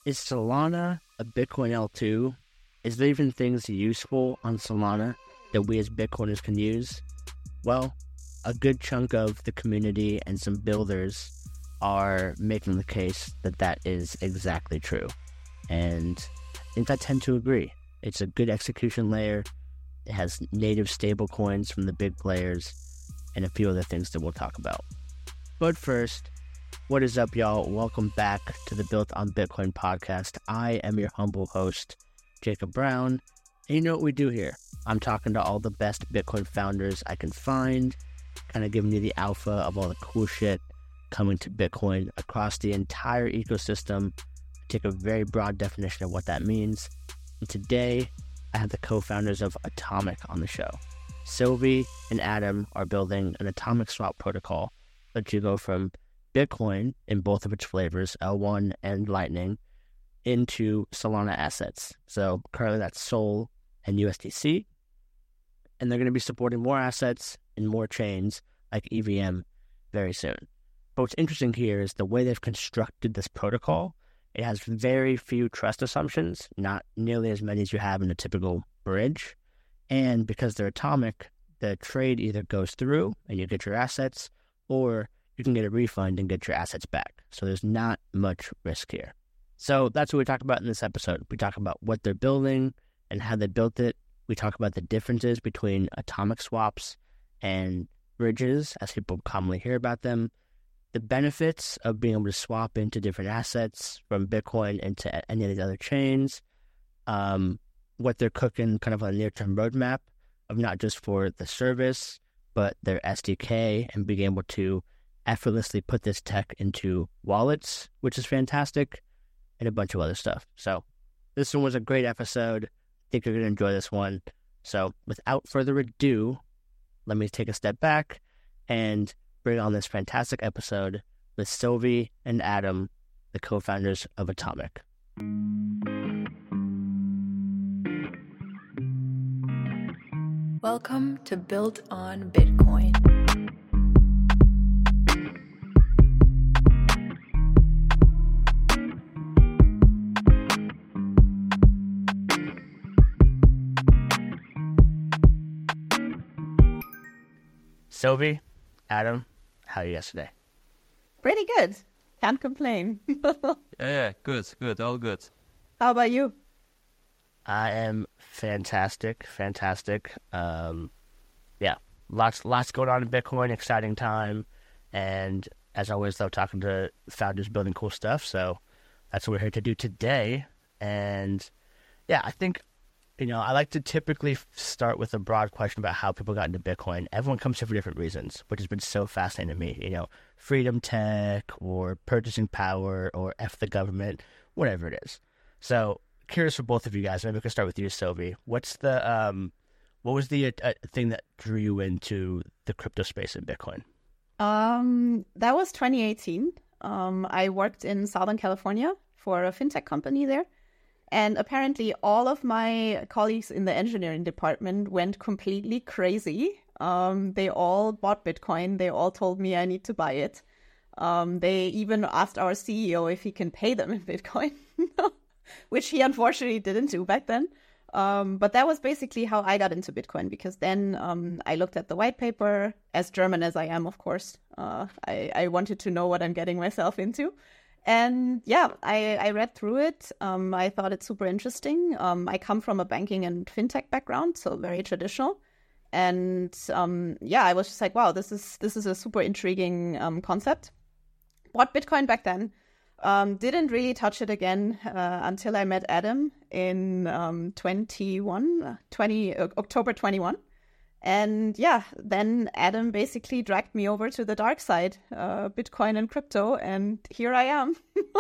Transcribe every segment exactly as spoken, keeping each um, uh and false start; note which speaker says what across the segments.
Speaker 1: Is Solana a Bitcoin L two? Is there even things useful on Solana that we as Bitcoiners can use? Well, a good chunk of the community and some builders are making the case that that is exactly true. And I think I tend to agree. It's a good execution layer. It has native stable coins from the big players and a few other things that we'll talk about. But first, what is up, y'all? Welcome back to the Built on Bitcoin podcast. I am your humble host, Jacob Brown. And you know what we do here? I'm talking to all the best Bitcoin founders I can find, kind of giving you the alpha of all the cool shit coming to Bitcoin across the entire ecosystem. I take a very broad definition of what that means. And today, I have the co-founders of Atomic on the show. Sylvie and Adam are building an atomic swap protocol that you go from Bitcoin in both of its flavors, L one and Lightning, into Solana assets. So currently that's Sol and U S D C. And they're going to be supporting more assets and more chains like E V M very soon. But what's interesting here is the way they've constructed this protocol. It has very few trust assumptions, not nearly as many as you have in a typical bridge. And because they're atomic, the trade either goes through and you get your assets, or you can get a refund and get your assets back. So there's not much risk here. So that's what we talk about in this episode. We talk about what they're building and how they built it. We talk about the differences between atomic swaps and bridges, as people commonly hear about them, the benefits of being able to swap into different assets from Bitcoin into any of these other chains, um, what they're cooking kind of on a near-term roadmap of not just for the service, but their S D K and being able to effortlessly put this tech into wallets, which is fantastic, and a bunch of other stuff. So this one was a great episode. I think you're going to enjoy this one. So without further ado, let me take a step back and bring on this fantastic episode with Sylvie and Adam, the co-founders of Atomic.
Speaker 2: Welcome to Built on Bitcoin.
Speaker 1: Sylvie, Adam, how are you guys today?
Speaker 3: Pretty good. Can't complain.
Speaker 4: yeah, yeah, good, good, all good.
Speaker 3: How about you?
Speaker 1: I am fantastic, fantastic. Um, yeah, lots, lots going on in Bitcoin. Exciting time, and as always, love talking to founders building cool stuff. So that's what we're here to do today. And yeah, I think, you know, I like to typically start with a broad question about how people got into Bitcoin. Everyone comes here for different reasons, which has been so fascinating to me. You know, freedom tech or purchasing power or F the government, whatever it is. So curious for both of you guys. Maybe we can start with you, Sylvie. What's the um, what was the uh, thing that drew you into the crypto space in Bitcoin?
Speaker 3: Um, that was twenty eighteen. Um, I worked in Southern California for a fintech company there. And apparently all of my colleagues in the engineering department went completely crazy. Um, they all bought Bitcoin. They all told me I need to buy it. Um, they even asked our C E O if he can pay them in Bitcoin, which he unfortunately didn't do back then. Um, but that was basically how I got into Bitcoin, because then um, I looked at the white paper, as German as I am, of course. Uh, I, I wanted to know what I'm getting myself into. And yeah, I, I read through it. Um, I thought it's super interesting. Um, I come from a banking and fintech background, so very traditional. And um, yeah, I was just like, wow, this is this is a super intriguing um, concept. Bought Bitcoin back then. Um, didn't really touch it again uh, until I met Adam in um, twenty-one, twenty, uh, October twenty-one. And yeah, then Adam basically dragged me over to the dark side, uh, Bitcoin and crypto, and here I am,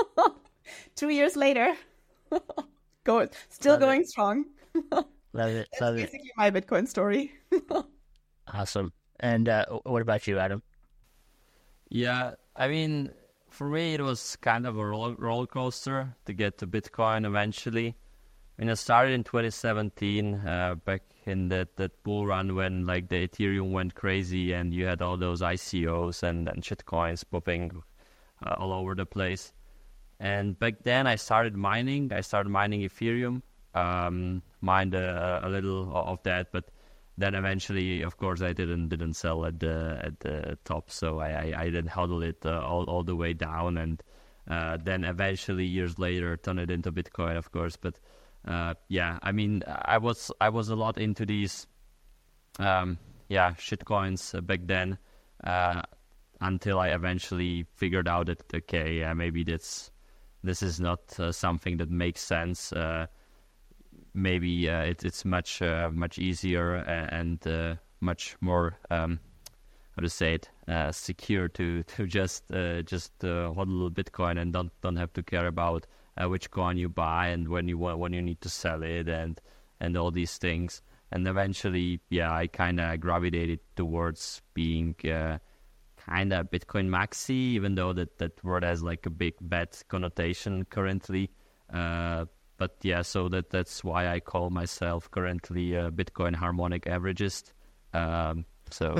Speaker 3: two years later, Go, still
Speaker 1: love
Speaker 3: going
Speaker 1: it.
Speaker 3: strong.
Speaker 1: Love it,
Speaker 3: That's
Speaker 1: love it.
Speaker 3: basically my Bitcoin story.
Speaker 1: Awesome. And uh, what about you, Adam?
Speaker 4: Yeah, I mean, for me, it was kind of a roller, roller coaster to get to Bitcoin eventually. I mean, I started in twenty seventeen, uh, back in that, that bull run when like the Ethereum went crazy and you had all those I C Os and, and shitcoins popping uh, all over the place. And back then I started mining. I started mining Ethereum, um, mined a, a little of that, but then eventually, of course, I didn't didn't sell at the at the top, so I I, I didn't hodl it uh, all all the way down, and uh, then eventually years later turn it into Bitcoin, of course. But uh, yeah, I mean, I was I was a lot into these um, yeah shitcoins uh, back then uh, until I eventually figured out that okay, yeah, maybe that's this is not uh, something that makes sense. Uh, maybe uh, it, it's much uh, much easier and uh, much more um, how to say it uh, secure to to just uh, just uh, hold a little Bitcoin and don't don't have to care about uh, which coin you buy and when you want when you need to sell it and and all these things. And eventually, yeah, I kind of gravitated towards being uh, kind of Bitcoin maxi, even though that that word has like a big bad connotation currently. Uh, But yeah, so that that's why I call myself currently a Bitcoin harmonic averagist. Um, so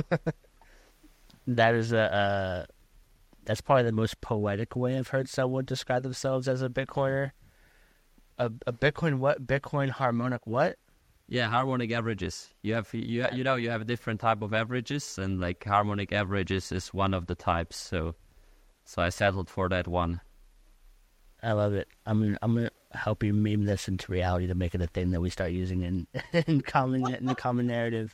Speaker 1: that is a uh, that's probably the most poetic way I've heard someone describe themselves as a Bitcoiner. A, a Bitcoin what? Bitcoin harmonic what?
Speaker 4: Yeah, harmonic averages. You have you you know you have different type of averages, and like harmonic averages is one of the types. So so I settled for that one.
Speaker 1: I love it. I'm gonna, I'm gonna help you meme this into reality to make it a thing that we start using in in common in the common narrative.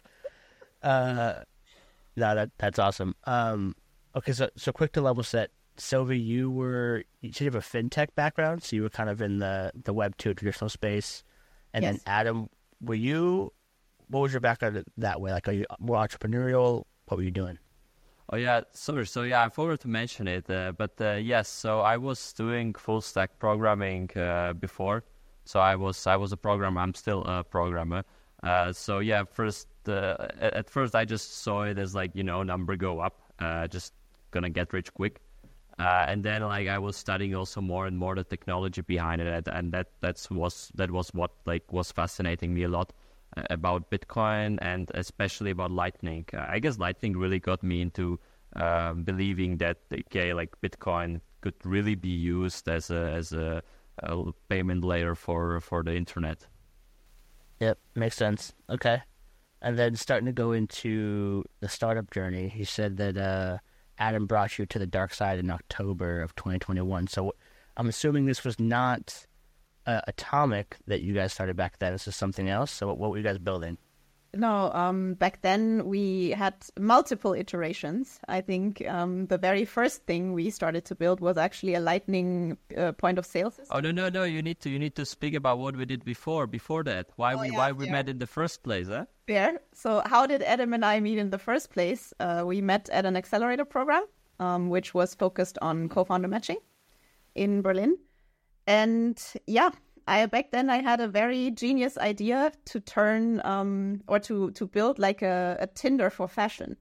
Speaker 1: Uh, no, that that's awesome. Um, okay, so so quick to level set. Sylvie, you were you said you have a fintech background, so you were kind of in the the Web two traditional space, and
Speaker 3: Yes.
Speaker 1: then Adam, were you? What was your background that way? Like, are you more entrepreneurial? What were you doing?
Speaker 4: Oh yeah, sorry. So yeah, I forgot to mention it, uh, but uh, yes. So I was doing full stack programming uh, before. So I was I was a programmer. I'm still a programmer. Uh, so yeah, first uh, at first I just saw it as like you know number go up, uh, just gonna get rich quick. Uh, and then like I was studying also more and more the technology behind it, and that that's was that was what like was fascinating me a lot about Bitcoin and especially about Lightning. Uh, I guess Lightning really got me into uh, believing that okay, like Bitcoin could really be used as a as a, a payment layer for for the internet.
Speaker 1: Yep, makes sense. Okay, and then starting to go into the startup journey, you said that uh, Adam brought you to the dark side in October of twenty twenty-one. So I'm assuming this was not Uh, Atomic that you guys started back then. This is something else. So what, what were you guys building?
Speaker 3: No, um, back then we had multiple iterations. I think um, the very first thing we started to build was actually a Lightning uh, point of sale system.
Speaker 4: Oh no no no! You need to you need to speak about what we did before before that. Why
Speaker 3: Oh,
Speaker 4: we
Speaker 3: yeah,
Speaker 4: why we
Speaker 3: yeah.
Speaker 4: met in the first place, huh?
Speaker 3: There. So how did Adam and I meet in the first place? Uh, we met at an accelerator program, um, which was focused on co-founder matching in Berlin. And yeah, I back then I had a very genius idea to turn um, or to to build like a, a Tinder for fashion.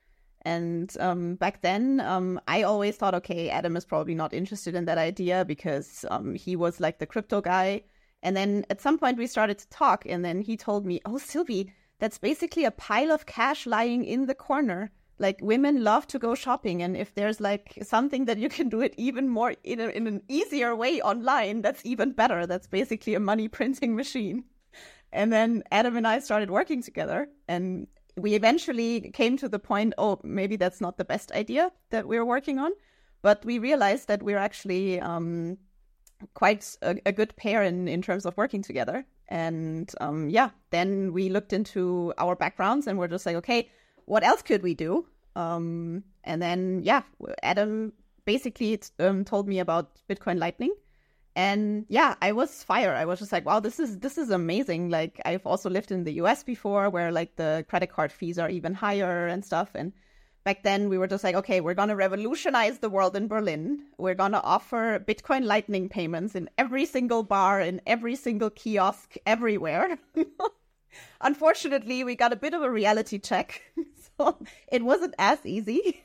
Speaker 3: And um, back then, um, I always thought, okay, Adam is probably not interested in that idea because um, he was like the crypto guy. And then at some point we started to talk, and then he told me, "Oh, Sylvie, that's basically a pile of cash lying in the corner. Like women love to go shopping, and if there's like something that you can do it even more in, a, in an easier way online, that's even better. That's basically a money printing machine." And then Adam and I started working together, and we eventually came to the point, oh, maybe that's not the best idea that we're working on, but we realized that we're actually um, quite a, a good pair in, in terms of working together. And um, yeah, then we looked into our backgrounds and we're just like, okay, what else could we do? Um, and then, yeah, Adam basically um, told me about Bitcoin Lightning. And yeah, I was fire. I was just like, wow, this is this is amazing. Like, I've also lived in the U S before where like the credit card fees are even higher and stuff. And back then we were just like, okay, we're going to revolutionize the world in Berlin. We're going to offer Bitcoin Lightning payments in every single bar, in every single kiosk, everywhere. Unfortunately, we got a bit of a reality check. So it wasn't as easy.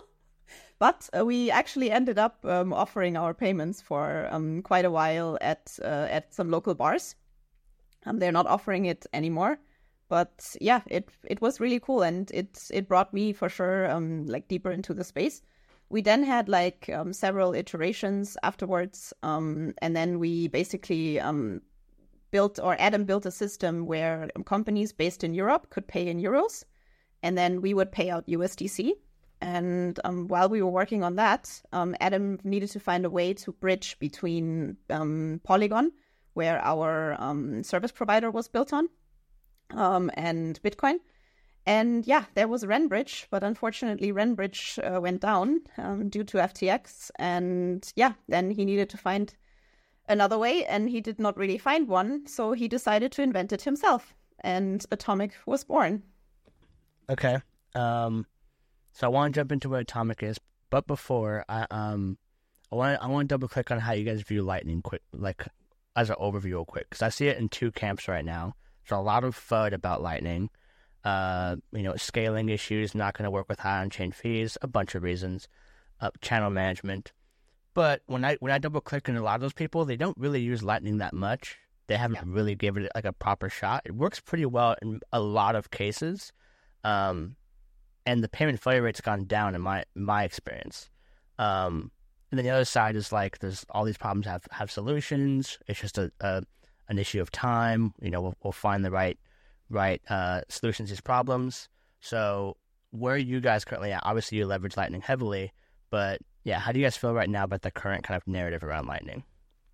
Speaker 3: But uh, we actually ended up um, offering our payments for um, quite a while at uh, at some local bars. Um, they're not offering it anymore, but yeah, it it was really cool, and it it brought me for sure um, like deeper into the space. We then had like um, several iterations afterwards, um, and then we basically um, built, or Adam built a system where companies based in Europe could pay in euros, and then we would pay out U S D C. And um, while we were working on that, um, Adam needed to find a way to bridge between um, Polygon, where our um, service provider was built on, um, and Bitcoin. And yeah, there was Renbridge, but unfortunately Renbridge uh, went down um, due to F T X. And yeah, then he needed to find another way, and he did not really find one. So he decided to invent it himself, and Atomic was born.
Speaker 1: Okay. Um, so I want to jump into what Atomic is, but before I um, I want I want to double click on how you guys view Lightning, quick, like as an overview, real quick, because I see it in two camps right now. There's a lot of F U D about Lightning. Uh, you know, scaling issues, not going to work with high on-chain fees, a bunch of reasons, uh, channel management. But when I when I double click on a lot of those people, they don't really use Lightning that much. They haven't yeah. really given it like a proper shot. It works pretty well in a lot of cases, um, and the payment failure rate's gone down in my in my experience. Um, and then the other side is like there's all these problems have have solutions. It's just a, a an issue of time. You know, we'll, we'll find the right. right uh, solutions to these problems. So where are you guys currently at? Obviously, you leverage Lightning heavily, but yeah, how do you guys feel right now about the current kind of narrative around Lightning?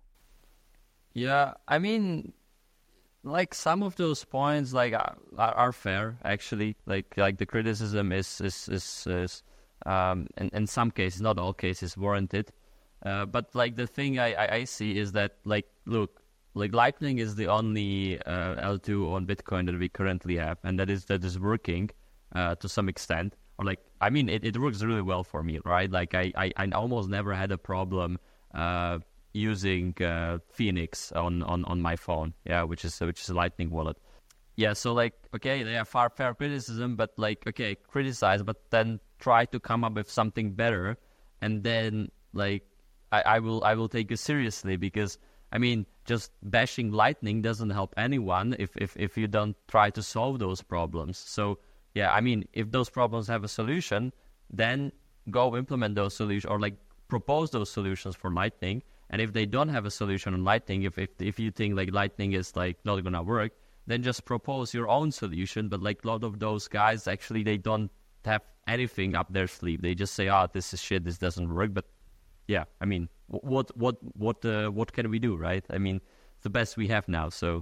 Speaker 4: Yeah, I mean, like some of those points like are, are fair actually. Like like the criticism is is is, is um in, in some cases, not all cases, warranted. Uh, but like the thing I, I, I see is that like look. Like Lightning is the only uh, L two on Bitcoin that we currently have, and that is that is working uh, to some extent. Or like, I mean, it, it works really well for me, right? Like I, I, I almost never had a problem uh, using uh, Phoenix on, on, on my phone, yeah, which is which is a Lightning wallet. Yeah, so like, okay, they have far fair criticism, but like, okay, criticize, but then try to come up with something better, and then like, I, I will I will take you seriously because. I mean, just bashing Lightning doesn't help anyone if, if, if you don't try to solve those problems. So, yeah, I mean, if those problems have a solution, then go implement those solutions or, like, propose those solutions for Lightning. And if they don't have a solution on Lightning, if if, if you think, like, Lightning is, like, not going to work, then just propose your own solution. But, like, a lot of those guys, actually, they don't have anything up their sleeve. They just say, oh, this is shit, this doesn't work. But, yeah, I mean... What what what uh, what can we do, right? I mean, it's the best we have now. So,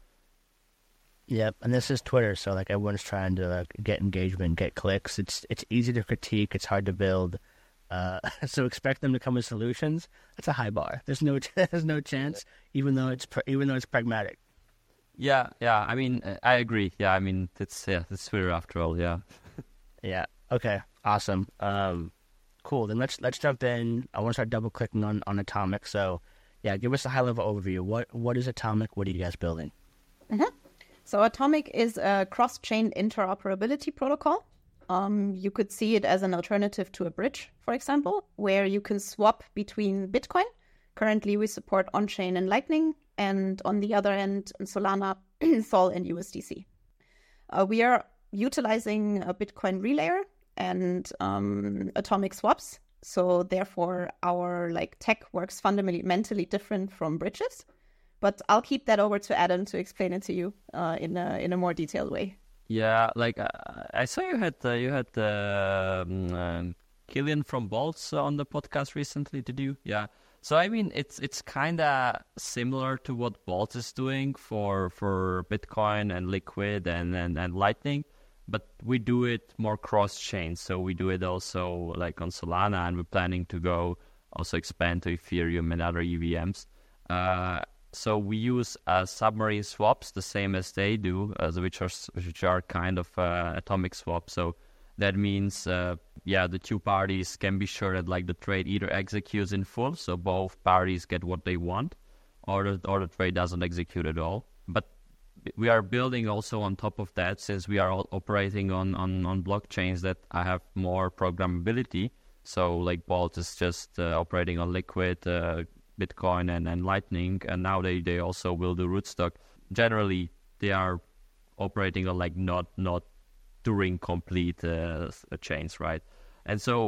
Speaker 1: yep. And this is Twitter, so like everyone's trying to like, get engagement, get clicks. It's it's easy to critique. It's hard to build. Uh, so expect them to come with solutions. That's a high bar. There's no there's no chance, even though it's even though it's pragmatic.
Speaker 4: Yeah, yeah. I mean, I agree. Yeah, I mean, it's yeah, it's Twitter after all. Yeah.
Speaker 1: Yeah. Okay. Awesome. Um. Cool. Then let's let's jump in. I want to start double clicking on, on Atomic. So, yeah, give us a high level overview. What what is Atomic? What are you guys building?
Speaker 3: Mm-hmm. So Atomic is a cross chain interoperability protocol. Um, you could see it as an alternative to a bridge, for example, where you can swap between Bitcoin. Currently, we support on chain and Lightning, and on the other end, Solana, Sol, and U S D C. Uh, we are utilizing a Bitcoin relayer and um, atomic swaps. So therefore, our like tech works fundamentally different from bridges. But I'll keep that over to Adam to explain it to you uh, in a in a more detailed way.
Speaker 4: Yeah, like uh, I saw you had uh, you had uh, um, Killian from Boltz on the podcast recently. Did you? Yeah. So I mean, it's it's kind of similar to what Boltz is doing for for Bitcoin and Liquid and and, and Lightning. But we do it more cross-chain, so we do it also like on Solana, and we're planning to go also expand to Ethereum and other E V Ms. Uh, so we use uh, submarine swaps, the same as they do, uh, which are which are kind of uh, atomic swaps. So that means, uh, yeah, the two parties can be sure that like the trade either executes in full, so both parties get what they want, or the, or the trade doesn't execute at all. But we are building also on top of that, since we are all operating on, on, on blockchains that have more programmability. So like Bolt is just uh, operating on Liquid, uh, Bitcoin, and, and Lightning, and now they, they also will do Rootstock. Generally, they are operating on like not not Turing complete uh, chains, right? And so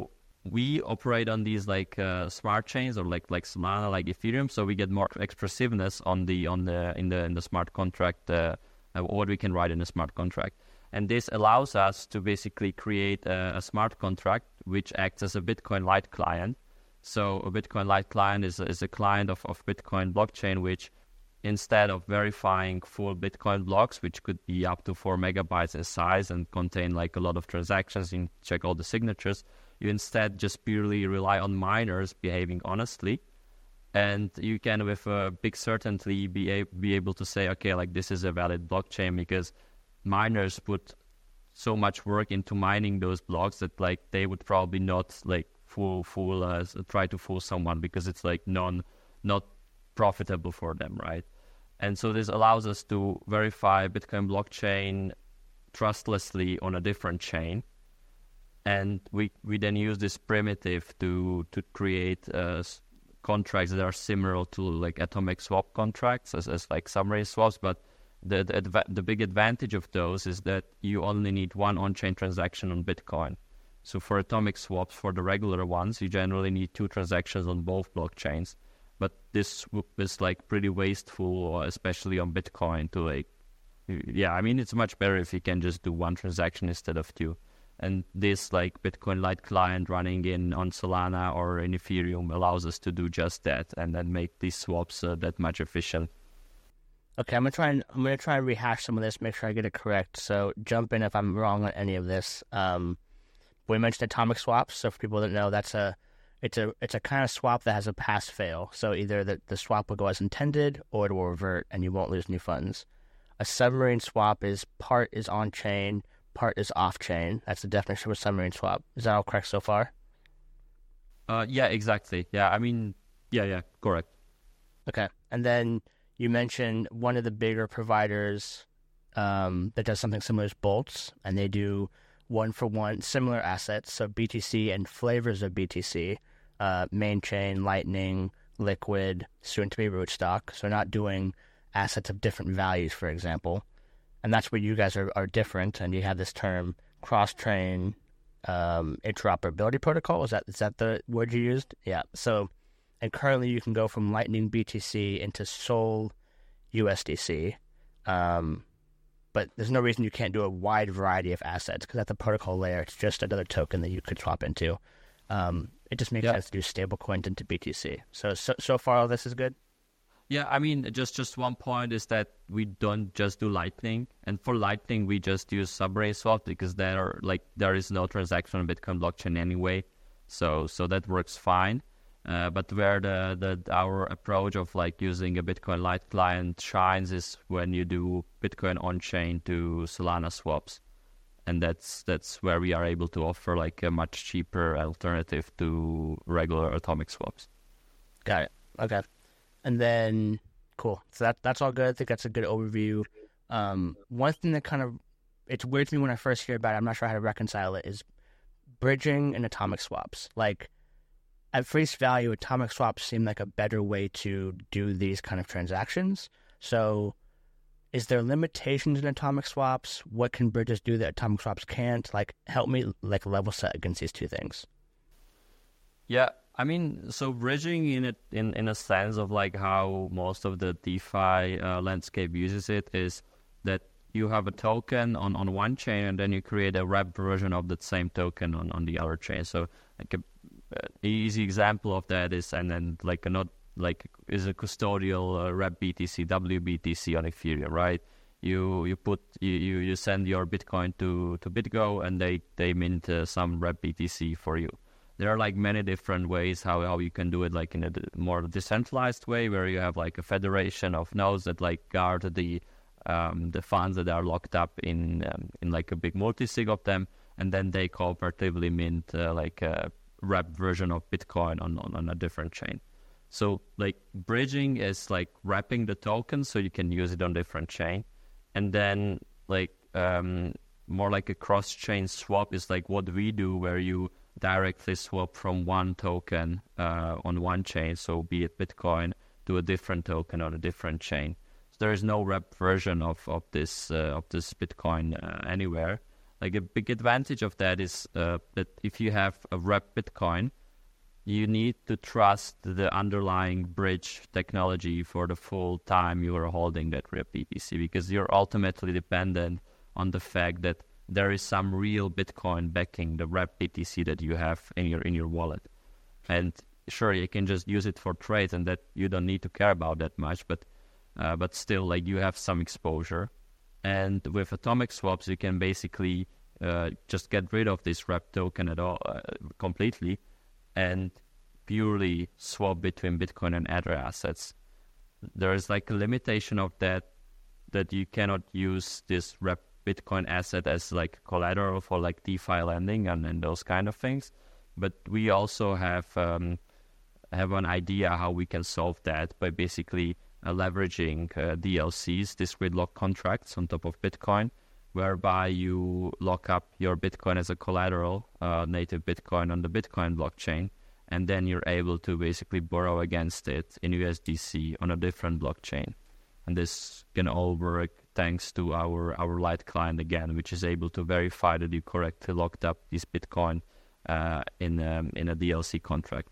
Speaker 4: we operate on these like uh, smart chains or like like Solana, like Ethereum, so we get more expressiveness on the on the in the in the smart contract, uh, uh, what we can write in a smart contract, and this allows us to basically create a, a smart contract which acts as a Bitcoin Lite client. So a Bitcoin Lite client is is a client of of Bitcoin blockchain, which instead of verifying full Bitcoin blocks, which could be up to four megabytes in size and contain like a lot of transactions and check all the signatures, you instead just purely rely on miners behaving honestly. And you can, with a big certainty, be, a- be able to say, okay, like this is a valid blockchain because miners put so much work into mining those blocks that like they would probably not like fool, fool uh, try to fool someone because it's like non, not profitable for them, right? And so this allows us to verify Bitcoin blockchain trustlessly on a different chain. And we, we then use this primitive to to create uh, contracts that are similar to like atomic swap contracts as, as like summary swaps. But the the, adva- the big advantage of those is that you only need one on-chain transaction on Bitcoin. So for atomic swaps, for the regular ones, you generally need two transactions on both blockchains. But this is like pretty wasteful, especially on Bitcoin. To like, yeah, I mean it's much better if you can just do one transaction instead of two. And this like Bitcoin Lite client running in on Solana or in Ethereum allows us to do just that, and then make these swaps uh, that much efficient.
Speaker 1: Okay, I'm gonna try and I'm gonna try and rehash some of this, make sure I get it correct. So jump in if I'm wrong on any of this. Um, we mentioned atomic swaps. So for people that know, that's a it's a it's a kind of swap that has a pass fail. So either the, the swap will go as intended, or it will revert, and you won't lose any funds. A submarine swap is part is on chain, part is off chain. That's the definition of a submarine swap. Is that all correct so far?
Speaker 4: Uh, yeah, exactly. Yeah, I mean, yeah, yeah, correct.
Speaker 1: Okay, and then you mentioned one of the bigger providers um, that does something similar is Boltz, and they do one for one similar assets. So B T C and flavors of B T C, uh, main chain, Lightning, Liquid, soon to be Rootstock. So not doing assets of different values, for example. And that's where you guys are, are different, and you have this term cross-chain um, interoperability protocol. Is that is that the word you used? Yeah. So, and currently you can go from Lightning B T C into Sol U S D C, um, but there's no reason you can't do a wide variety of assets because at the protocol layer, it's just another token that you could swap into. Um, it just makes
Speaker 4: Yeah.
Speaker 1: sense to do stablecoins into B T C. So, so so far, all this is good.
Speaker 4: Yeah, I mean, just just one point is that we don't just do Lightning, and for Lightning we just use Subray swap because there are like there is no transaction on Bitcoin blockchain anyway, so so that works fine. Uh, but where the, the our approach of like using a Bitcoin Lite client shines is when you do Bitcoin on chain to Solana swaps, and that's that's where we are able to offer like a much cheaper alternative to regular atomic swaps.
Speaker 1: Got it. Okay. And then, cool. So that that's all good. I think that's a good overview. Um, one thing that kind of, it's weird to me when I first hear about it, I'm not sure how to reconcile it, is bridging and atomic swaps. Like, at face value, atomic swaps seem like a better way to do these kind of transactions. So, is there limitations in atomic swaps? What can bridges do that atomic swaps can't? Like, help me like level set against these two things.
Speaker 4: Yeah, I mean, so bridging in it in, in a sense of like how most of the DeFi uh, landscape uses it is that you have a token on, on one chain and then you create a wrapped version of that same token on, on the other chain. So like a, uh, easy example of that is and then like a not like is a custodial uh, wrap B T C, W B T C on Ethereum, right? You you put you, you, you send your Bitcoin to, to BitGo and they they mint uh, some wrap B T C for you. There are like many different ways how, how you can do it, like in a more decentralized way, where you have like a federation of nodes that like guard the um, the funds that are locked up in um, in like a big multi-sig of them, and then they cooperatively mint uh, like a wrapped version of Bitcoin on, on on a different chain. So like bridging is like wrapping the token so you can use it on different chain, and then like um, more like a cross-chain swap is like what we do, where you directly swap from one token uh, on one chain, so be it Bitcoin, to a different token on a different chain. So there is no wrapped version of of this uh, of this Bitcoin uh, anywhere, like a big advantage of that is uh, that if you have a wrapped Bitcoin, you need to trust the underlying bridge technology for the full time you are holding that wrapped B T C, because you're ultimately dependent on the fact that there is some real Bitcoin backing the wrapped B T C that you have in your in your wallet. And sure, you can just use it for trades, and that you don't need to care about that much, but uh, but still, like, you have some exposure. And with atomic swaps, you can basically uh, just get rid of this wrapped token at all uh, completely, and purely swap between Bitcoin and other assets. There is like a limitation of that, that you cannot use this wrapped Bitcoin asset as like collateral for like DeFi lending and, and those kind of things. But we also have um, have an idea how we can solve that by basically uh, leveraging uh, D L Cs, discrete lock contracts on top of Bitcoin, whereby you lock up your Bitcoin as a collateral, uh, native Bitcoin on the Bitcoin blockchain, and then you're able to basically borrow against it in U S D C on a different blockchain. And this can all work thanks to our, our Light client again, which is able to verify that you correctly locked up this Bitcoin uh, in, um, in a D L C contract.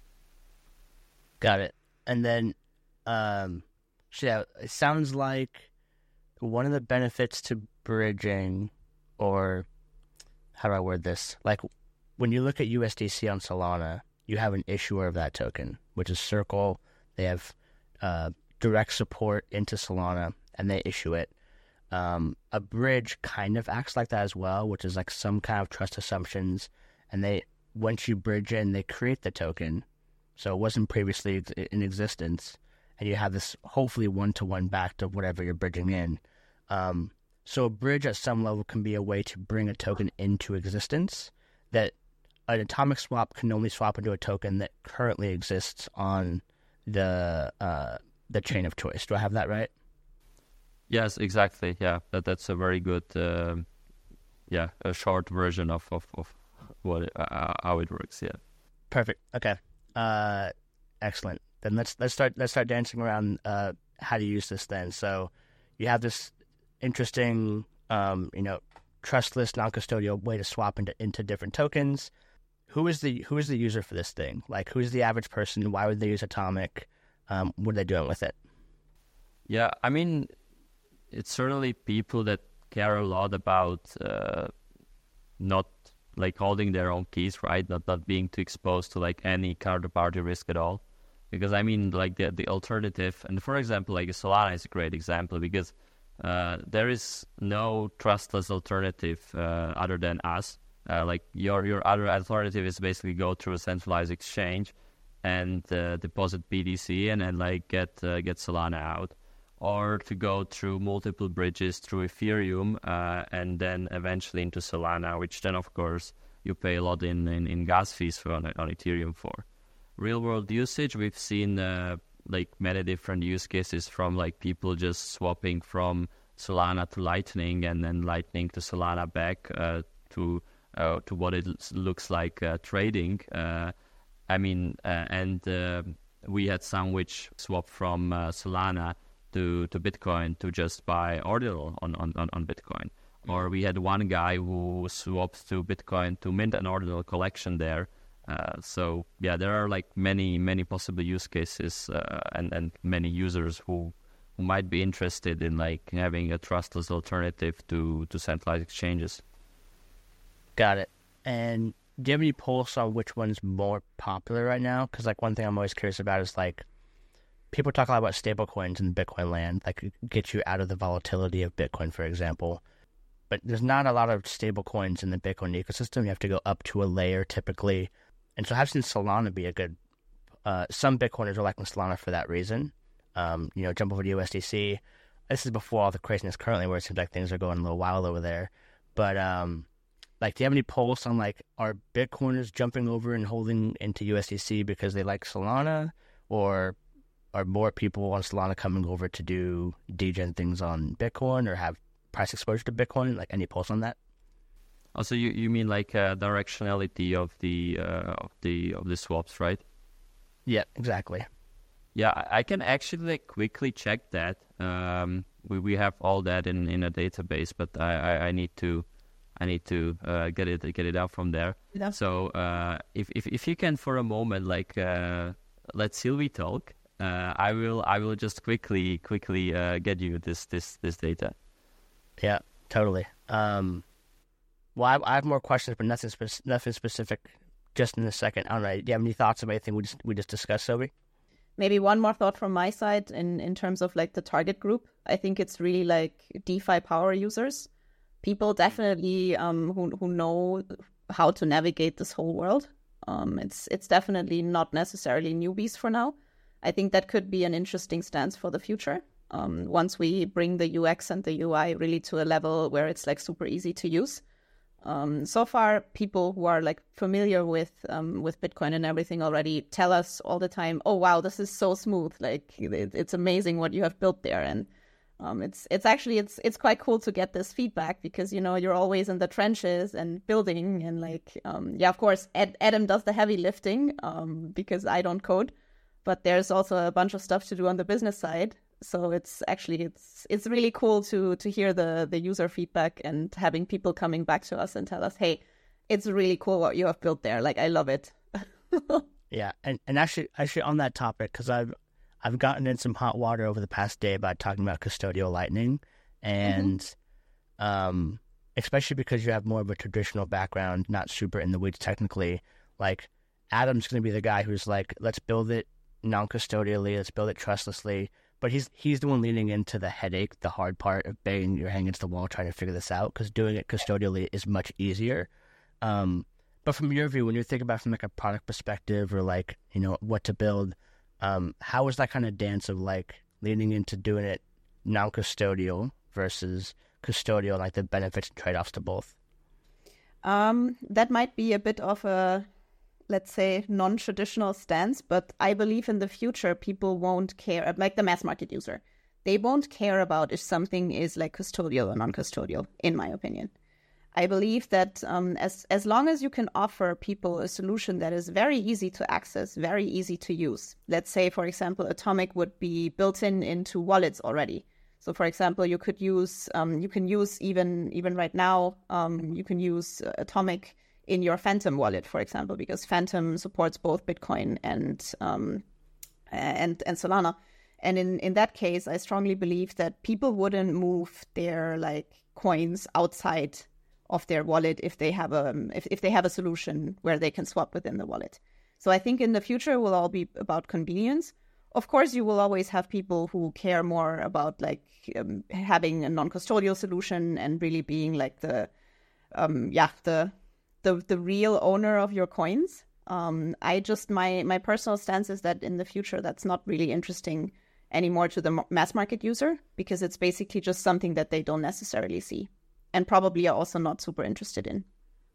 Speaker 1: Got it. And then, um, so yeah, it sounds like one of the benefits to bridging, or how do I word this? Like, when you look at U S D C on Solana, you have an issuer of that token, which is Circle. They have uh, direct support into Solana, and they issue it. Um, a bridge kind of acts like that as well, which is like some kind of trust assumptions. And they, once you bridge in, they create the token, so it wasn't previously in existence, and you have this hopefully one-to-one back to whatever you're bridging in. Um, so a bridge at some level can be a way to bring a token into existence that an atomic swap can only swap into a token that currently exists on the uh, the chain of choice. Do I have that right?
Speaker 4: Yes, exactly. Yeah, that that's a very good, um, yeah, a short version of of, of what it, uh, how it works. Yeah.
Speaker 1: Perfect. Okay. Uh, excellent. Then let's let's start let's start dancing around uh, how to use this. Then, so you have this interesting, um, you know, trustless, non-custodial way to swap into into different tokens. Who is the who is the user for this thing? Like, who's the average person? Why would they use Atomic? Um, what are they doing with it?
Speaker 4: Yeah, I mean, it's certainly people that care a lot about uh, not like holding their own keys, right? Not not being too exposed to like any counterparty risk at all. Because I mean, like the the alternative, and for example, like Solana is a great example, because uh, there is no trustless alternative uh, other than us. Uh, like your your other alternative is basically go through a centralized exchange and uh, deposit B T C and then like get uh, get Solana out, or to go through multiple bridges through Ethereum uh, and then eventually into Solana, which then of course you pay a lot in in, in gas fees for on, on Ethereum for. Real world usage, we've seen uh, like many different use cases, from like people just swapping from Solana to Lightning and then Lightning to Solana back uh, to uh, to what it looks like uh, trading. Uh, I mean, uh, and uh, we had some which swapped from uh, Solana to, to Bitcoin to just buy ordinal on, on, on Bitcoin. Mm-hmm. Or we had one guy who swapped to Bitcoin to mint an ordinal collection there. Uh, so yeah, there are like many, many possible use cases uh, and, and many users who, who might be interested in like having a trustless alternative to, to centralized exchanges.
Speaker 1: Got it. And do you have any pulse on which one's more popular right now? Because like one thing I'm always curious about is like people talk a lot about stablecoins in Bitcoin land, like get you out of the volatility of Bitcoin, for example. But there's not a lot of stablecoins in the Bitcoin ecosystem. You have to go up to a layer typically. And so I've seen Solana be a good, uh, some Bitcoiners are liking Solana for that reason. Um, you know, jump over to U S D C. This is before all the craziness currently, where it seems like things are going a little wild over there. But um, like, do you have any pulse on like, are Bitcoiners jumping over and holding into U S D C because they like Solana, or are more people on Solana coming over to do degen things on Bitcoin or have price exposure to Bitcoin? Like, any pulse on that?
Speaker 4: Also, you, you mean like uh, directionality of the uh, of the of the swaps, right?
Speaker 1: Yeah, exactly.
Speaker 4: Yeah, I can actually like, quickly check that. Um, we we have all that in, in a database, but I, I, I need to I need to uh, get it get it out from there.
Speaker 3: Yeah.
Speaker 4: So uh, if, if if you can for a moment, like uh, let Sylvie talk, uh, I will I will just quickly quickly uh, get you this this this data.
Speaker 1: Yeah, totally. Um, well, I, I have more questions, but nothing spe- nothing specific. Just in a second. I don't know. Do you have any thoughts about anything we just we just discussed, Sylvie?
Speaker 3: Maybe one more thought from my side in, in terms of like the target group. I think it's really like DeFi power users, people definitely um, who who know how to navigate this whole world. Um, it's it's definitely not necessarily newbies for now. I think that could be an interesting stance for the future. Um, once we bring the U X and the U I really to a level where it's like super easy to use. Um, so far, people who are like familiar with um, with Bitcoin and everything already tell us all the time, "Oh wow, this is so smooth! Like it, it's amazing what you have built there." And um, it's it's actually it's it's quite cool to get this feedback because you know you're always in the trenches and building and like um, yeah, of course, Ed, Adam does the heavy lifting um, because I don't code, but there's also a bunch of stuff to do on the business side. So it's actually it's it's really cool to to hear the the user feedback and having people coming back to us and tell us, hey, it's really cool what you have built there. Like I love it.
Speaker 1: Yeah, and and actually actually on that topic, because I've I've gotten in some hot water over the past day about talking about custodial Lightning, and mm-hmm. um especially because you have more of a traditional background, not super in the weeds technically. Like Adam's going to be the guy who's like, let's build it non-custodially, let's build it trustlessly. But he's he's the one leaning into the headache, the hard part of banging your head against the wall trying to figure this out, because doing it custodially is much easier. Um, but from your view, when you're thinking about it from like a product perspective or like, you know, what to build, um, how is that kind of dance of like leaning into doing it non-custodial versus custodial, like the benefits and trade-offs to both?
Speaker 3: Um, that might be a bit of a, let's say, non-traditional stance, but I believe in the future people won't care, like the mass market user. They won't care about if something is like custodial or non-custodial, in my opinion. I believe that um, as as long as you can offer people a solution that is very easy to access, very easy to use. Let's say, for example, Atomic would be built in into wallets already. So, for example, you could use, um, you can use even even right now, um, you can use uh, Atomic in your Phantom wallet, for example, because Phantom supports both Bitcoin and um, and and Solana. And in, in that case, I strongly believe that people wouldn't move their like coins outside of their wallet if they have a if, if they have a solution where they can swap within the wallet. So I think in the future it will all be about convenience. Of course, you will always have people who care more about like um, having a non-custodial solution and really being like the um, yeah the the the real owner of your coins. Um, I just my my personal stance is that in the future that's not really interesting anymore to the mass market user, because it's basically just something that they don't necessarily see and probably are also not super interested in.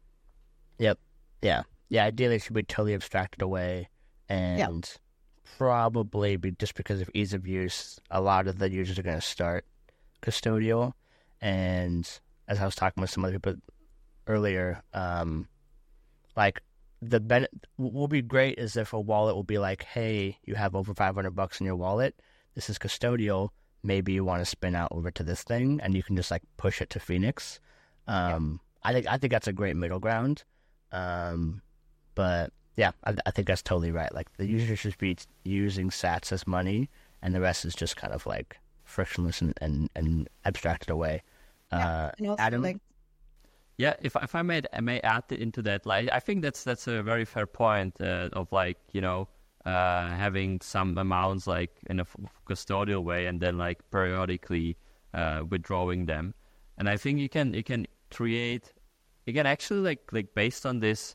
Speaker 1: Yep. Yeah. Yeah. Ideally, it should be totally abstracted away, and yeah. probably be just because of ease of use, a lot of the users are going to start custodial. And as I was talking with some other people earlier, um, like the ben- what will be great is if a wallet will be like, hey, you have over five hundred bucks in your wallet. This is custodial. Maybe you want to spin out over to this thing, and you can just like push it to Phoenix. Um, yeah. I think I think that's a great middle ground. Um, but yeah, I, I think that's totally right. Like the user should be using Sats as money, and the rest is just kind of like frictionless and, and, and abstracted away.
Speaker 3: Yeah,
Speaker 1: uh, Adam,
Speaker 4: like... yeah. If if I may I may add into that, like I think that's that's a very fair point uh, of like you know. Uh, having some amounts like in a f- custodial way, and then like periodically uh, withdrawing them. And I think you can you can create you can actually like like based on this,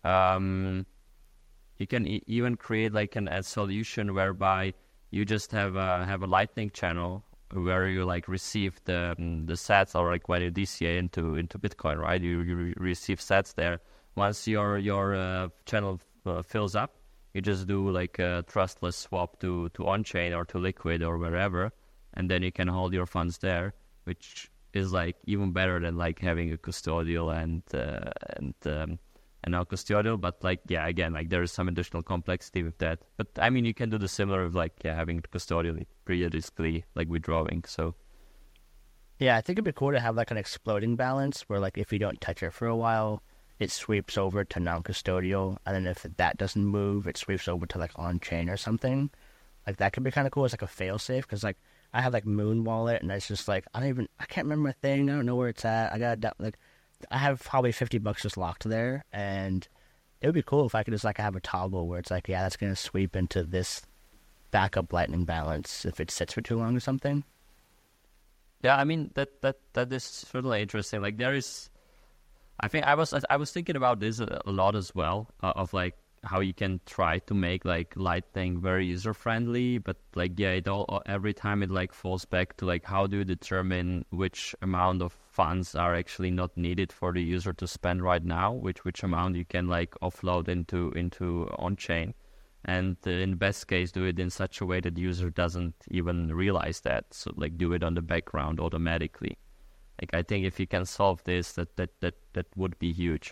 Speaker 4: um, you can e- even create like an, a solution whereby you just have a have a Lightning channel where you like receive the um, the sats, or like when you D C A into into Bitcoin, right? You you re- receive sats there. Once your your uh, channel uh, fills up, you just do like a trustless swap to, to on-chain or to Liquid or wherever, and then you can hold your funds there, which is like even better than like having a custodial and uh, and um, and not custodial. But like yeah, again, like there is some additional complexity with that. But I mean, you can do the similar of like yeah, having custodial periodically like withdrawing. So
Speaker 1: Yeah, I think it'd be cool to have like an exploding balance where like if you don't touch it for a while, it sweeps over to non-custodial, and then if that doesn't move, it sweeps over to like on-chain or something. Like that could be kind of cool as like a fail-safe, because like I have like Moon Wallet, and it's just like I don't even I can't remember a thing. I don't know where it's at. I got like I have probably fifty bucks just locked there, and it would be cool if I could just like have a toggle where it's like, yeah, that's gonna sweep into this backup Lightning balance if it sits for too long or something.
Speaker 4: Yeah, I mean that that that is certainly interesting. Like there is, I think I was I was thinking about this a, a lot as well, uh, of like how you can try to make like Lightning very user friendly, but like yeah, it all every time it like falls back to like how do you determine which amount of funds are actually not needed for the user to spend right now, which which amount you can like offload into into on chain. And uh, in the best case, do it in such a way that the user doesn't even realize that. So, like, do it on the background automatically. Like, I think if you can solve this, that that that, that would be huge.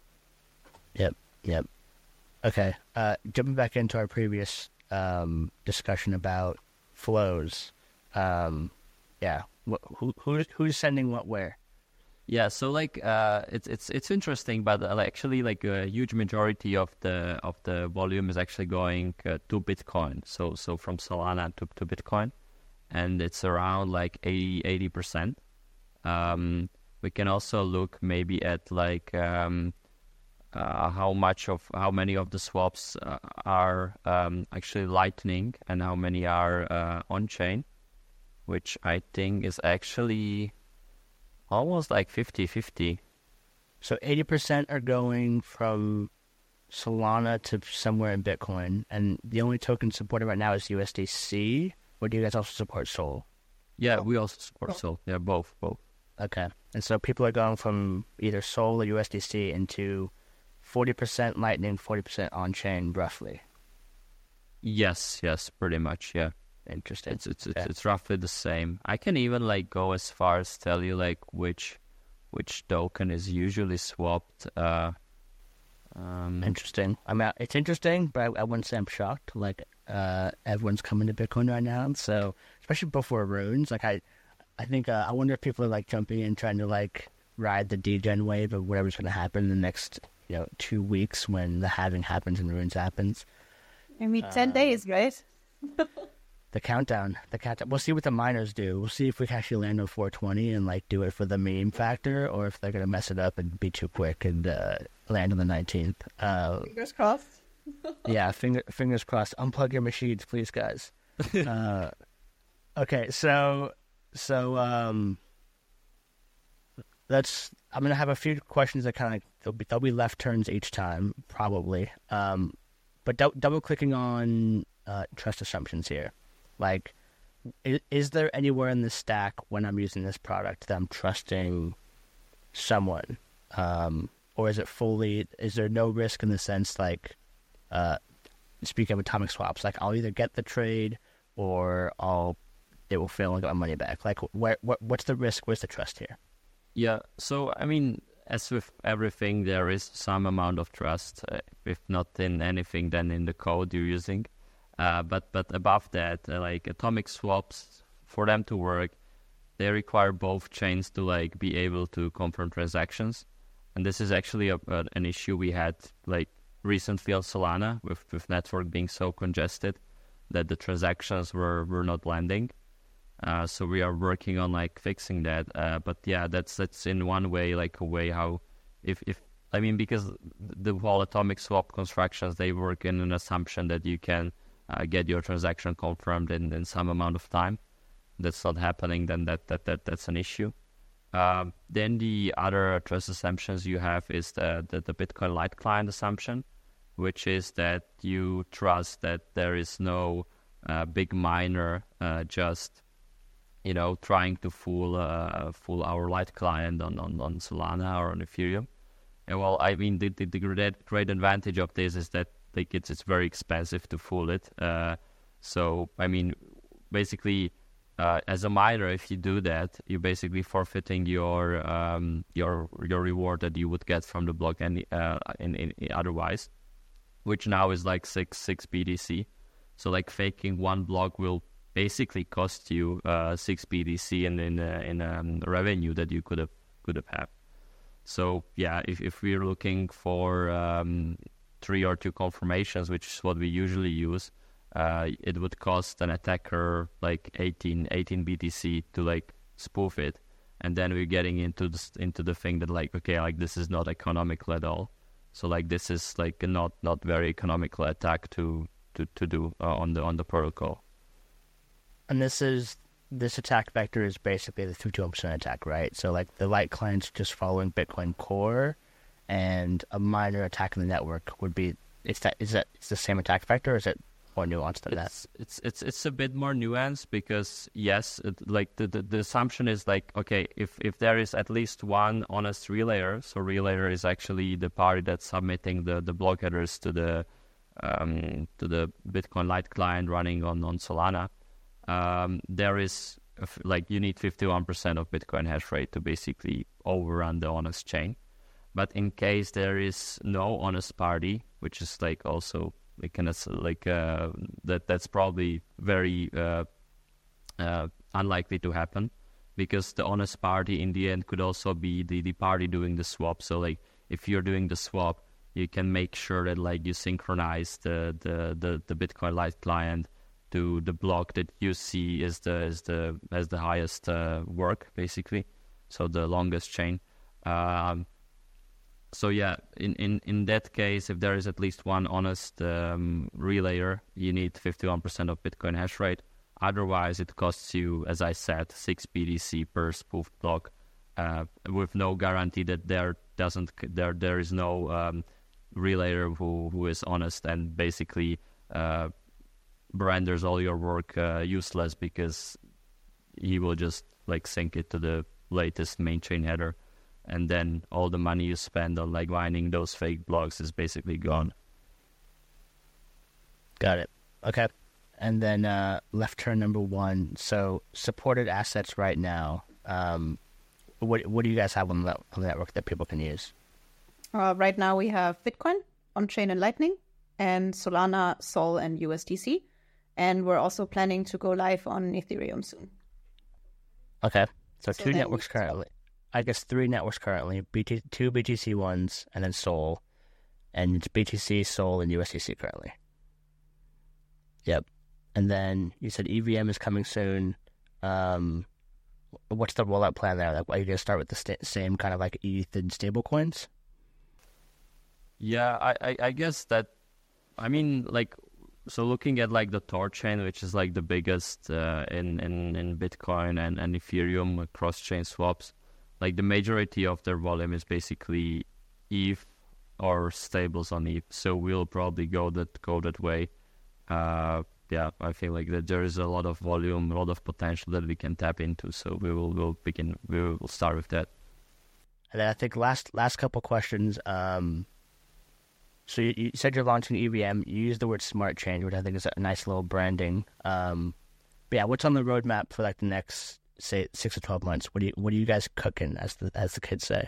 Speaker 1: Yep, yep. Okay, uh, jumping back into our previous um, discussion about flows. Um, yeah, Wh- who who's who's sending what where?
Speaker 4: Yeah, so like uh, it's it's it's interesting, but uh, actually like a huge majority of the of the volume is actually going uh, to Bitcoin. So so from Solana to, to Bitcoin, and it's around like eighty percent. Um, we can also look maybe at like um, uh, how much of how many of the swaps uh, are um, actually Lightning and how many are uh, on chain, which I think is actually almost like fifty-fifty.
Speaker 1: So eighty percent are going from Solana to somewhere in Bitcoin, and the only token supported right now is U S D C, or do you guys also support Sol?
Speaker 4: Yeah, we also support Sol. Yeah, both, both.
Speaker 1: Okay. And so people are going from either Sol or U S D C into forty percent Lightning, forty percent on-chain, roughly.
Speaker 4: Yes, yes, pretty much, yeah.
Speaker 1: Interesting.
Speaker 4: It's it's it's,
Speaker 1: yeah.
Speaker 4: it's roughly the same. I can even like go as far as tell you like which which token is usually swapped. Uh, um,
Speaker 1: interesting. I mean, it's interesting, but I, I wouldn't say I'm shocked. Like, uh, everyone's coming to Bitcoin right now, so especially before runes. Like, I, I think uh, I wonder if people are like jumping in, trying to like ride the degen wave of whatever's going to happen in the next, you know, two weeks when the halving happens and runes happens.
Speaker 3: I mean, ten
Speaker 1: Um,
Speaker 3: days, right?
Speaker 1: The countdown, the countdown. We'll see what the miners do. We'll see if we can actually land on four twenty and like do it for the meme factor, or if they're gonna mess it up and be too quick and uh, land on the nineteenth. Uh,
Speaker 3: Fingers crossed.
Speaker 1: yeah, finger, fingers crossed. Unplug your machines, please, guys. uh, okay, so so um, let's. I'm gonna have a few questions that kind of they'll be they'll be left turns each time, probably. Um, but do- double clicking on uh, trust assumptions here. Like, is, is there anywhere in the stack when I'm using this product that I'm trusting someone? Um, or is it fully, is there no risk in the sense, like, uh, speaking of atomic swaps, like, I'll either get the trade or I'll, it will fail and get my money back. Like, where, what, what's the risk? Where's the trust here?
Speaker 4: Yeah, so I mean, as with everything, there is some amount of trust. Uh, if not in anything, then in the code you're using. Uh, but but above that, uh, like atomic swaps, for them to work, they require both chains to like be able to confirm transactions, and this is actually a, a, an issue we had like recently on Solana with with network being so congested that the transactions were were not landing. Uh, so we are working on like fixing that. Uh, but yeah, that's that's in one way like a way how if if I mean because the whole atomic swap constructions, they work in an assumption that you can Uh, get your transaction confirmed in, in some amount of time. That's not happening, then that, that, that that's an issue. Um, then the other trust assumptions you have is the, the, the Bitcoin Light Client assumption, which is that you trust that there is no uh, big miner uh, just, you know, trying to fool uh, fool our Light Client on, on, on Solana or on Ethereum. And well, I mean, the, the, the great, great advantage of this is that like it's it's very expensive to fool it. Uh, so I mean, basically, uh, as a miner, if you do that, you're basically forfeiting your um, your your reward that you would get from the block any uh, in, in, in otherwise, which now is like six six B T C. So like faking one block will basically cost you uh, six B T C in in uh, in um, revenue that you could have could have had. So yeah, if if we're looking for um, three or two confirmations, which is what we usually use, uh, it would cost an attacker like eighteen B T C to like spoof it, and then we're getting into the into the thing that like okay, like this is not economical at all. So like this is like a not not very economical attack to to to do uh, on the on the protocol.
Speaker 1: And this is this attack vector is basically the fifty-one percent attack, right? So like the light client's just following Bitcoin Core, and a minor attack in the network would be it's that is that it's the same attack vector, or is it more nuanced than
Speaker 4: it's,
Speaker 1: that?
Speaker 4: It's it's it's a bit more nuanced because yes, it, like the, the the assumption is like okay, if if there is at least one honest relayer, so relayer is actually the party that's submitting the the block headers to the um to the Bitcoin Lite client running on on Solana. Um, there is like you need fifty-one percent of Bitcoin hash rate to basically overrun the honest chain. But in case there is no honest party, which is like also like kind of like uh, that that's probably very uh, uh, unlikely to happen, because the honest party in the end could also be the, the party doing the swap. So like if you're doing the swap, you can make sure that like you synchronize the the the, the Bitcoin Lite client to the block that you see is the is the as the highest uh, work basically, so the longest chain. Um, so yeah, in, in, in that case, if there is at least one honest um, relayer, you need fifty-one percent of Bitcoin hash rate. Otherwise, it costs you, as I said, six B T C per spoofed block, uh, with no guarantee that there doesn't there there is no um, relayer who who is honest and basically. Uh, renders all your work uh, useless, because he will just like sync it to the latest main chain header, and then all the money you spend on like mining those fake blocks is basically gone.
Speaker 1: Got it. Okay. And then uh, left turn number one. So supported assets right now. Um, what what do you guys have on the, on the network that people can use?
Speaker 3: Uh, right now we have Bitcoin, on-chain and Lightning, and Solana, Sol, and U S D C. And we're also planning to go live on Ethereum soon.
Speaker 1: Okay. So,
Speaker 3: So
Speaker 1: two
Speaker 3: then
Speaker 1: networks
Speaker 3: we-
Speaker 1: currently. I guess three networks currently. B T, two B T C ones, and then Sol. And it's B T C, Sol, and U S D C currently. Yep. And then you said E V M is coming soon. Um, what's the rollout plan there? Like, are you going to start with the sta- same kind of like E T H and stablecoins?
Speaker 4: Yeah, I, I, I guess that, I mean, like, so looking at like the Tor chain, which is like the biggest uh, in, in, in Bitcoin and, and Ethereum cross-chain swaps, like the majority of their volume is basically E T H or stables on E T H. So we'll probably go that go that way. Uh, yeah, I feel like that there is a lot of volume, a lot of potential that we can tap into. So we will we'll begin. We will start with that.
Speaker 1: And then I think last last couple questions. Um, so you, you said you're launching E V M. You used the word smart change, which I think is a nice little branding. Um, but yeah, what's on the roadmap for like the next say six to twelve months? What do you what are you guys cooking, as the as the kids say?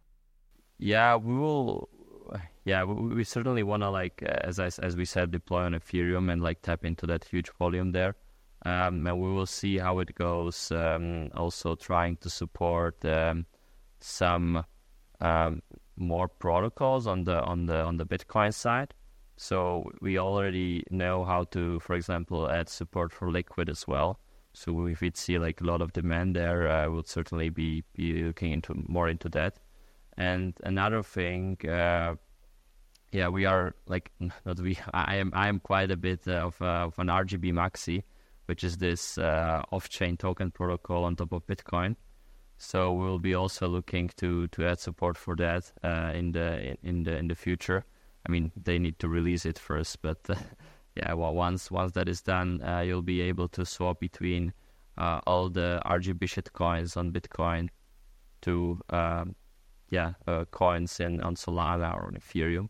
Speaker 4: Yeah, we will. Yeah, we, we certainly want to like uh, as I, as we said, deploy on Ethereum and like tap into that huge volume there. Um, and we will see how it goes. Um, also trying to support um, some um, more protocols on the on the on the Bitcoin side. So we already know how to, for example, add support for Liquid as well. So if we see like a lot of demand there, I uh, would certainly be, be looking into more into that. And another thing, uh, yeah, we are like not we. I am I am quite a bit of, uh, of an R G B maxi, which is this uh, off-chain token protocol on top of Bitcoin. So we'll be also looking to, to add support for that uh, in the in the in the future. I mean, they need to release it first, but uh, yeah, well, once once that is done, uh, you'll be able to swap between uh, all the R G B shitcoins on Bitcoin to um, yeah uh, coins in on Solana or on Ethereum.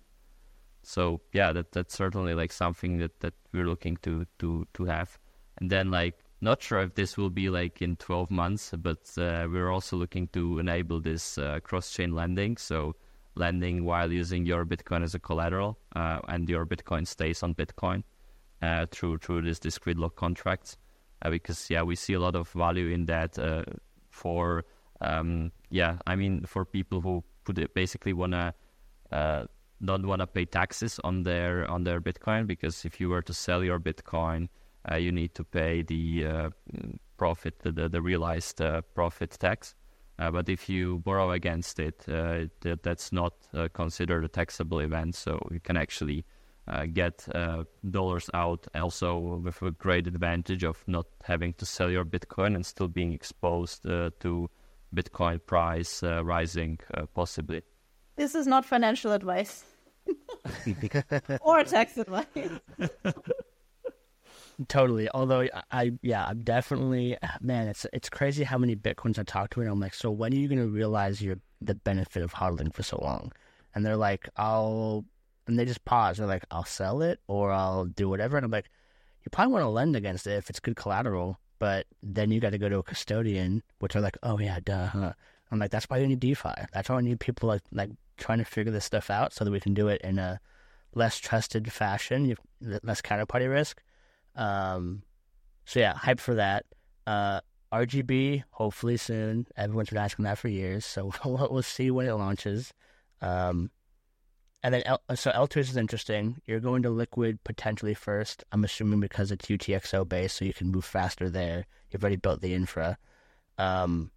Speaker 4: So yeah, that that's certainly like something that, that we're looking to, to, to have. And then like not sure if this will be like in twelve months, but uh, we're also looking to enable this uh, cross-chain lending. So lending while using your Bitcoin as a collateral, uh, and your Bitcoin stays on Bitcoin uh, through through this discrete lock contracts. uh, because yeah, we see a lot of value in that uh, for um, yeah, I mean for people who put it basically wanna uh, don't wanna pay taxes on their on their Bitcoin, because if you were to sell your Bitcoin, uh, you need to pay the uh, profit, the the realized uh, profit tax. Uh, but if you borrow against it, uh, that, that's not uh, considered a taxable event, so you can actually uh, get uh, dollars out also with a great advantage of not having to sell your Bitcoin and still being exposed uh, to Bitcoin price uh, rising uh, possibly.
Speaker 3: This is not financial advice or tax advice.
Speaker 1: Totally. Although I, I, yeah, I'm definitely, man, it's it's crazy how many Bitcoins I talk to, and I'm like, so when are you going to realize you're the benefit of hodling for so long? And they're like, I'll, and they just pause. They're like, I'll sell it or I'll do whatever. And I'm like, you probably want to lend against it if it's good collateral, but then you got to go to a custodian, which are like, oh yeah, duh. Huh. I'm like, that's why you need DeFi. That's why I need people like like trying to figure this stuff out so that we can do it in a less trusted fashion, you have less counterparty risk. Um, so yeah, hype for that. Uh, R G B, hopefully soon. Everyone's been asking that for years, so we'll, we'll see when it launches. Um, and then L- so L two is interesting. You're going to Liquid potentially first. I'm assuming because it's U T X O based, so you can move faster there. You've already built the infra. Um,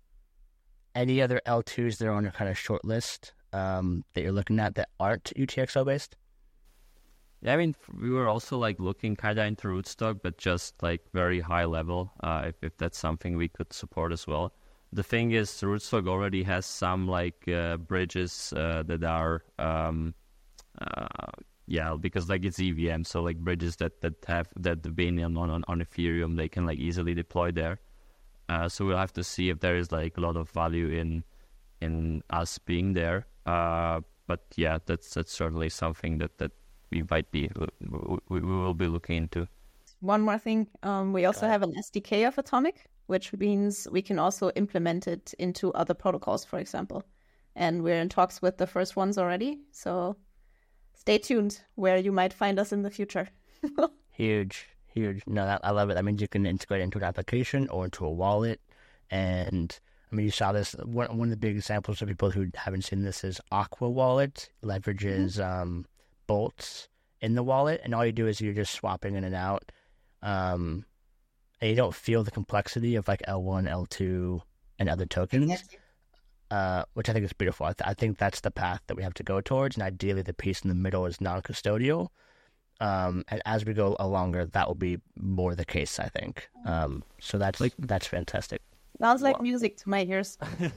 Speaker 1: any other L twos that are on your kind of short list um, that you're looking at that aren't U T X O based?
Speaker 4: Yeah, I mean, we were also like looking kind of into Rootstock, but just like very high level, uh, if, if that's something we could support as well. The thing is, Rootstock already has some like uh, bridges uh, that are, um, uh, yeah, because like it's E V M, so like bridges that, that have that been on, on on Ethereum, they can like easily deploy there. Uh, so we'll have to see if there is like a lot of value in in us being there. Uh, but yeah, that's that's certainly something that that. we might be, we, we will be looking into.
Speaker 3: One more thing, um, we also have an S D K of Atomic, which means we can also implement it into other protocols, for example. And we're in talks with the first ones already, so stay tuned where you might find us in the future.
Speaker 1: Huge, huge. No, that, I love it. That means you can integrate into an application or into a wallet. And I mean, you saw this, one, one of the big examples for people who haven't seen this is Aqua Wallet, leverages mm-hmm. um, bolts in the wallet, and all you do is you're just swapping in and out, um, and you don't feel the complexity of like L one, L two, and other tokens, uh, which I think is beautiful. I, th- I think that's the path that we have to go towards, and ideally the piece in the middle is non-custodial, um, and as we go longer, that will be more the case, I think. Um, so that's like that's fantastic.
Speaker 3: Sounds like wow. music to my ears.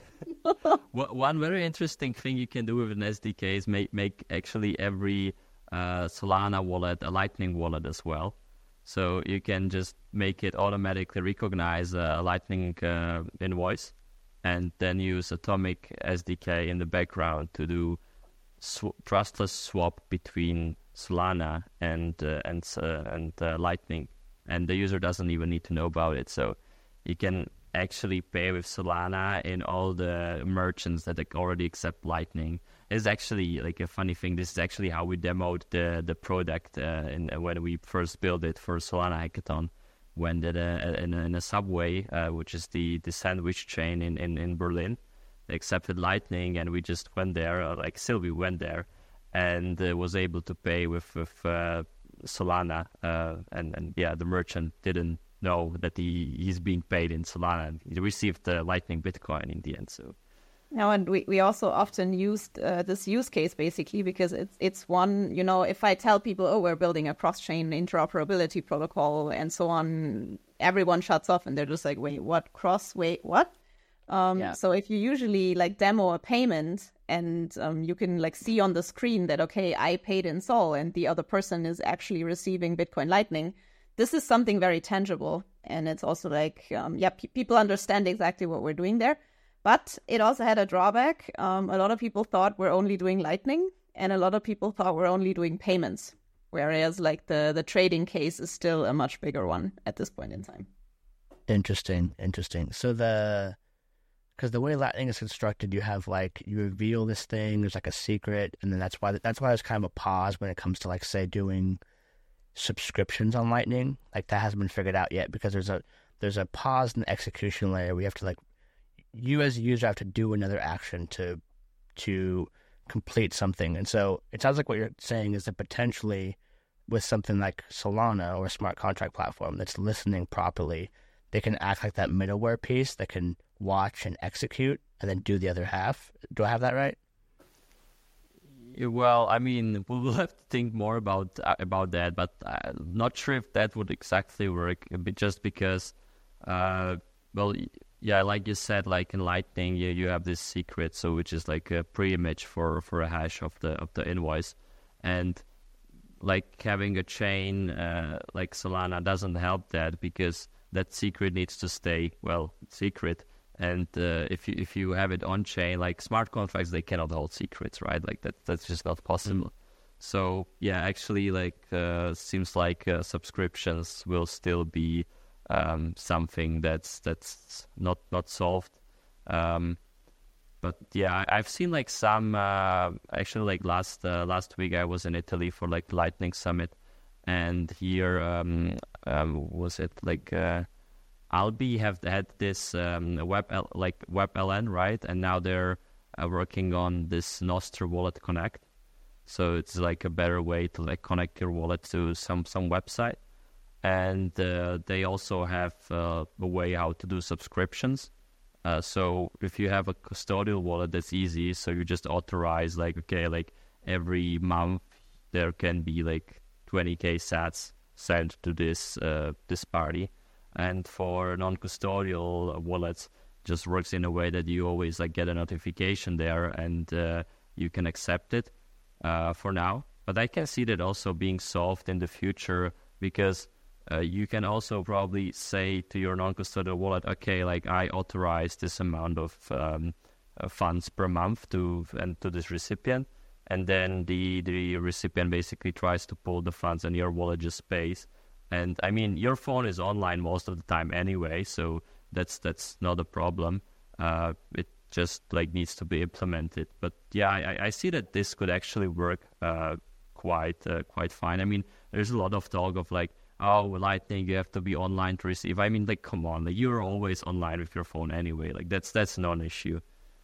Speaker 4: One very interesting thing you can do with an S D K is make make actually every uh, Solana wallet a Lightning wallet as well. So you can just make it automatically recognize a Lightning uh, invoice, and then use Atomic S D K in the background to do sw- trustless swap between Solana and uh, and uh, and uh, Lightning, and the user doesn't even need to know about it. So you can actually pay with Solana in all the merchants that already accept Lightning. It's actually like a funny thing. This is actually how we demoed the the product uh, in, when we first built it for Solana Hackathon. When did a, in, a, in a subway, uh, which is the, the sandwich chain in, in, in Berlin, they accepted Lightning, and we just went there. Uh, like Sylvie went there, and uh, was able to pay with with uh, Solana. Uh, and and yeah, the merchant didn't know that he he's being paid in Solana, and he received the Lightning Bitcoin in the end. So
Speaker 3: now, and we, we also often used uh, this use case basically because it's it's one, you know, if I tell people, oh, we're building a cross-chain interoperability protocol and so on, everyone shuts off and they're just like, wait, what? Cross? Wait, what? Um, yeah. So if you usually like demo a payment and um, you can like see on the screen that, okay, I paid in Sol and the other person is actually receiving Bitcoin Lightning, this is something very tangible. And it's also like, um, yeah, p- people understand exactly what we're doing there. But it also had a drawback. Um, a lot of people thought we're only doing Lightning, and a lot of people thought we're only doing payments. Whereas like the, the trading case is still a much bigger one at this point in time.
Speaker 1: Interesting, interesting. So the, because the way Lightning is constructed, you have like, you reveal this thing, there's like a secret, and then that's why, that's why there's kind of a pause when it comes to like, say, doing subscriptions on Lightning. Like that hasn't been figured out yet because there's a there's a pause in the execution layer. We have to like, you as a user have to do another action to to complete something. And so it sounds like what you're saying is that potentially with something like Solana or a smart contract platform that's listening properly, they can act like that middleware piece that can watch and execute and then do the other half. Do I have that right?
Speaker 4: Yeah, well, I mean, we will have to think more about uh, about that, but I'm not sure if that would exactly work. But just because, uh, well, y- yeah, like you said, like in Lightning, you you have this secret, so which is like a pre-image for for a hash of the of the invoice, and like having a chain uh, like Solana doesn't help that because that secret needs to stay well secret. And uh, if you if you have it on chain, like smart contracts, they cannot hold secrets, right? Like that that's just not possible. Mm. So yeah, actually, like uh, seems like uh, subscriptions will still be um, something that's that's not not solved. Um, but yeah, I, I've seen like some uh, actually like last uh, last week I was in Italy for like Lightning Summit, and here um, um, was it like. Uh, Albi have had this um, web L, like WebLN, right? And now they're uh, working on this Nostr Wallet Connect. So it's like a better way to like connect your wallet to some some website. And uh, they also have uh, a way how to do subscriptions. Uh, so if you have a custodial wallet, that's easy. So you just authorize like, okay, like every month there can be like twenty K sats sent to this uh, this party. And for non-custodial wallets, just works in a way that you always like get a notification there, and uh, you can accept it uh, for now. But I can see that also being solved in the future because uh, you can also probably say to your non-custodial wallet, okay, like I authorize this amount of um, uh, funds per month to and to this recipient, and then the the recipient basically tries to pull the funds, and your wallet just pays. And I mean, your phone is online most of the time anyway, so that's that's not a problem. Uh, it just like needs to be implemented. But yeah, I, I see that this could actually work uh, quite uh, quite fine. I mean, there's a lot of talk of like, oh, Lightning, you have to be online to receive. I mean, like, come on, like you're always online with your phone anyway. Like that's that's not an issue.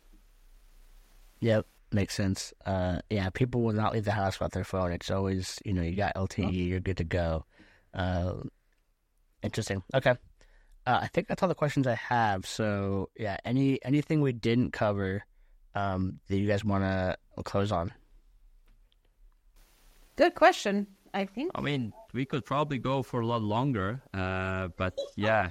Speaker 1: Yep, makes sense. Uh, yeah, people will not leave the house without their phone. It's always, you know, you got L T E, you're good to go. Uh, interesting. Okay. Uh, I think that's all the questions I have. So yeah, any anything we didn't cover um, that you guys want to close on?
Speaker 3: Good question. I think.
Speaker 4: I mean, we could probably go for a lot longer, uh, but yeah.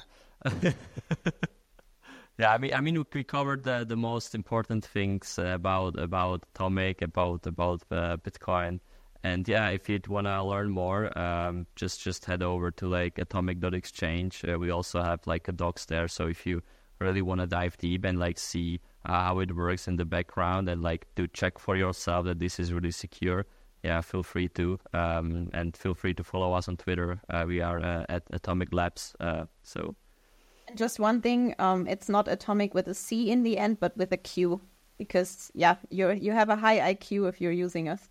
Speaker 4: Yeah, I mean, I mean, we covered the, the most important things about about Atomic, about about uh, Bitcoin. And yeah, if you'd want to learn more, um, just just head over to like atomic dot exchange. Uh, we also have like a docs there. So if you really want to dive deep and like see uh, how it works in the background and like to check for yourself that this is really secure, yeah, feel free to. Um, and feel free to follow us on Twitter. Uh, we are uh, at Atomic Labs. Uh, so
Speaker 3: just one thing, um, it's not atomic with a C in the end, but with a Q. Because yeah, you you have a high I Q if you're using us.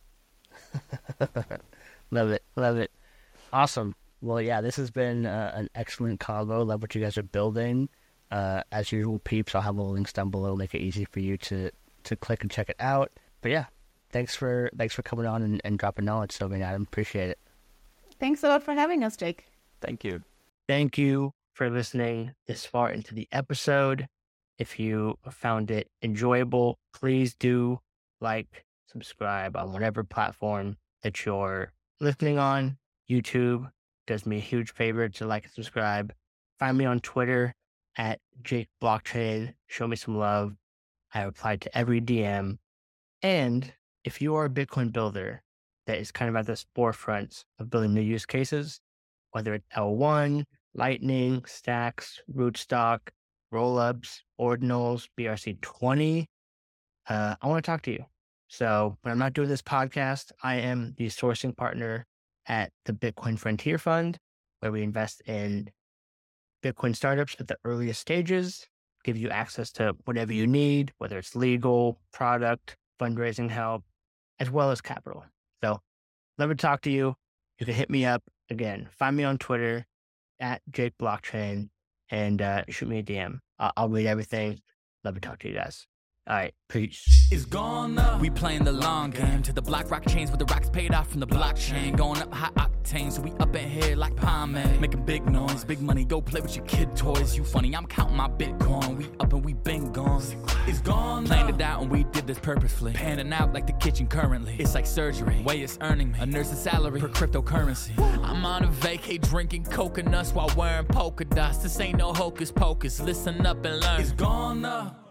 Speaker 1: Love it. Love it. Awesome. Well, yeah, this has been uh, an excellent convo. Love what you guys are building. Uh, as usual, peeps, I'll have all the links down below. Make it easy for you to, to click and check it out. But yeah, thanks for thanks for coming on and, and dropping knowledge, Sylvie and Adam. Appreciate it.
Speaker 3: Thanks a lot for having us, Jake.
Speaker 4: thank you.
Speaker 1: Thank you for listening this far into the episode. If you found it enjoyable, please do like, subscribe on whatever platform that you're listening on. YouTube does me a huge favor to like and subscribe. Find me on Twitter at Jake Blockchain. Show me some love. I reply to every D M. And if you are a Bitcoin builder that is kind of at the forefront of building new use cases, whether it's L one, Lightning, Stacks, Rootstock, Rollups, Ordinals, B R C twenty, uh, I want to talk to you. So when I'm not doing this podcast, I am the sourcing partner at the Bitcoin Frontier Fund, where we invest in Bitcoin startups at the earliest stages, give you access to whatever you need, whether it's legal, product, fundraising help, as well as capital. So love to talk to you. You can hit me up. Again, find me on Twitter at Jake Blockchain. and uh, shoot me a D M. Uh, I'll read everything. Love to talk to you guys. All right, peace.
Speaker 5: It's gone up. We playing the long game to the block rock chains with the racks paid off from the blockchain. Going up high octane, so we up in here like pomade. Making big noise, big money, go play with your kid toys. You funny, I'm counting my Bitcoin. We up and we been gone. It's gone. Planned it out and we did this purposefully. Panning out like the kitchen currently. It's like surgery, way it's earning me a nurse's salary per cryptocurrency. I'm on a vacay drinking coconuts while wearing polka dots. This ain't no hocus pocus. Listen up and learn. It's gone up.